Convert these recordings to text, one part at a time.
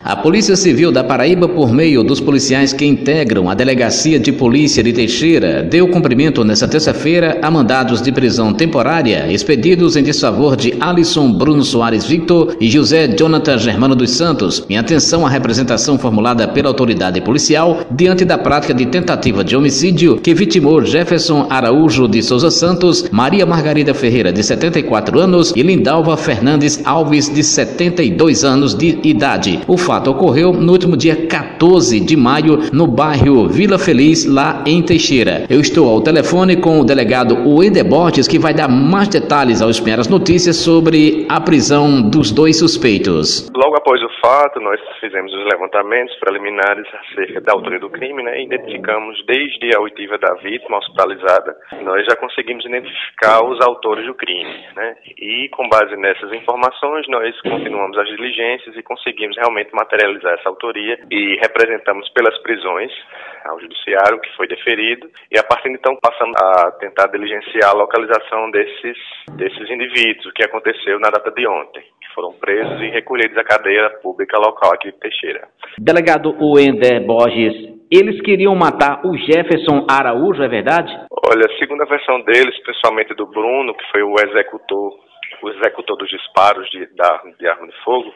A Polícia Civil da Paraíba, por meio dos policiais que integram a Delegacia de Polícia de Teixeira, deu cumprimento nesta terça-feira a mandados de prisão temporária expedidos em desfavor de Alisson Bruno Soares Victor e José Jonathan Germano dos Santos, em atenção à representação formulada pela autoridade policial diante da prática de tentativa de homicídio que vitimou Jefferson Araújo de Souza Santos, Maria Margarida Ferreira, de 74 anos, e Lindalva Fernandes Alves, de 72 anos de idade. O fato ocorreu no último dia 14 de maio, no bairro Vila Feliz, lá em Teixeira. Eu estou ao telefone com o delegado Wender Borges, que vai dar mais detalhes ao Espinhar as Notícias sobre a prisão dos dois suspeitos. Logo após o fato, nós fizemos os levantamentos preliminares acerca da autoria do crime, né? Identificamos desde a oitiva da vítima hospitalizada, nós já conseguimos identificar os autores do crime, né? E com base nessas informações, nós continuamos as diligências e conseguimos realmente materializar essa autoria e representamos pelas prisões ao judiciário que foi deferido, e a partir de então passamos a tentar diligenciar a localização desses indivíduos, o que aconteceu na data de ontem, que foram presos e recolhidos à cadeia pública local aqui de Teixeira. Delegado Wender Borges, eles queriam matar o Jefferson Araújo, é verdade? Olha, segundo a versão deles, principalmente do Bruno, que foi o executor dos disparos de arma de fogo,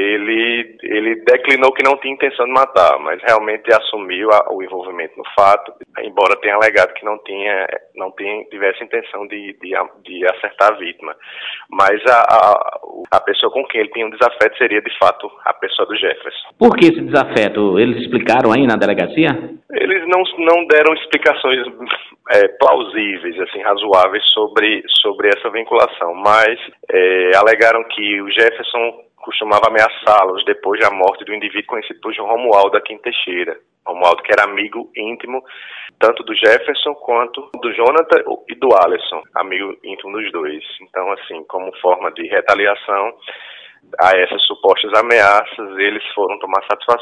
ele declinou que não tinha intenção de matar, mas realmente assumiu o envolvimento no fato, embora tenha alegado que não tivesse intenção de acertar a vítima. Mas a pessoa com quem ele tinha um desafeto seria, de fato, a pessoa do Jefferson. Por que esse desafeto? Eles explicaram aí na delegacia? Eles não deram explicações plausíveis, assim, razoáveis sobre essa vinculação, mas alegaram que o Jefferson costumava ameaçá-los depois da morte do indivíduo conhecido por João Romualdo aqui em Teixeira. Romualdo, que era amigo íntimo tanto do Jefferson quanto do Jonathan e do Alisson, amigo íntimo dos dois. Então, assim, como forma de retaliação a essas supostas ameaças, eles foram tomar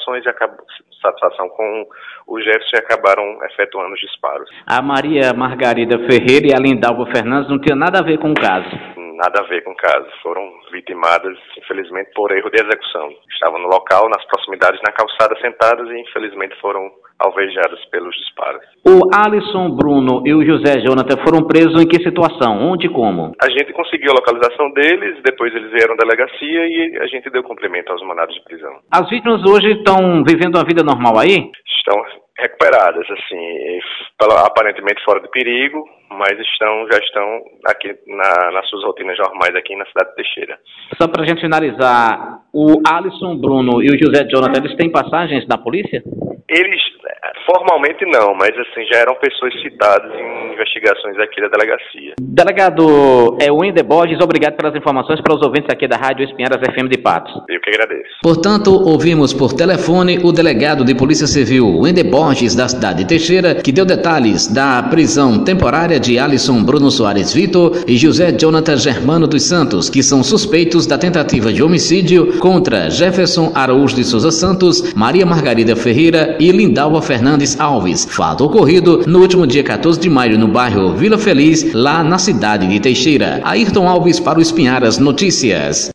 satisfação com o Jefferson e acabaram efetuando os disparos. A Maria Margarida Ferreira e a Lindalva Fernandes não tinham nada a ver com o caso? Nada a ver com o caso. Foram vitimadas, infelizmente, por erro de execução. Estavam no local, nas proximidades, na calçada, sentadas e, infelizmente, foram alvejadas pelos disparos. O Alisson Bruno e o José Jonathan foram presos em que situação? Onde e como? A gente conseguiu a localização deles, depois eles vieram à delegacia e a gente deu cumprimento aos mandados de prisão. As vítimas hoje estão vivendo uma vida normal aí? Estão recuperadas, assim, aparentemente fora de perigo, mas já estão aqui nas suas rotinas normais aqui na cidade de Teixeira. Só para a gente finalizar, o Alisson Bruno e o José Jonathan, eles têm passagens na polícia? Eles, formalmente não, mas assim, já eram pessoas citadas em investigações aqui da delegacia. Delegado Wender Borges, obrigado pelas informações para os ouvintes aqui da Rádio Espinharas FM de Patos. Eu que agradeço. Portanto, ouvimos por telefone o delegado de Polícia Civil, Wender Borges, da cidade de Teixeira, que deu detalhes da prisão temporária de Alisson Bruno Soares Victor e José Jonathan Germano dos Santos, que são suspeitos da tentativa de homicídio contra Jefferson Araújo de Souza Santos, Maria Margarida Ferreira e Lindalva Fernandes Alves. Fato ocorrido no último dia 14 de maio no bairro Vila Feliz, lá na cidade de Teixeira. Ayrton Alves para o Espinharas Notícias.